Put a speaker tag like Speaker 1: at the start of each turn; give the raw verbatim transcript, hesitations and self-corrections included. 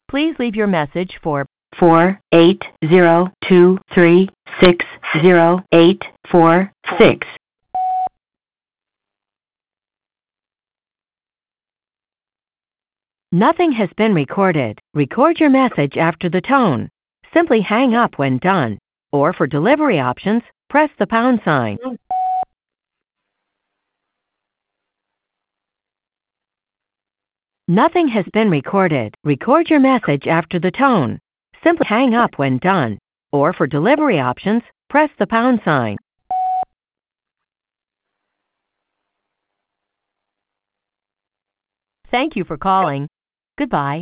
Speaker 1: Please leave your message for four eight zero two three six zero eight four six. Nothing has been recorded. Record your message after the tone. Simply hang up when done. Or for delivery options, press the pound sign. Nothing has been recorded. Record your message after the tone. Simply hang up when done. Or for delivery options, press the pound sign. Thank you for calling. Goodbye.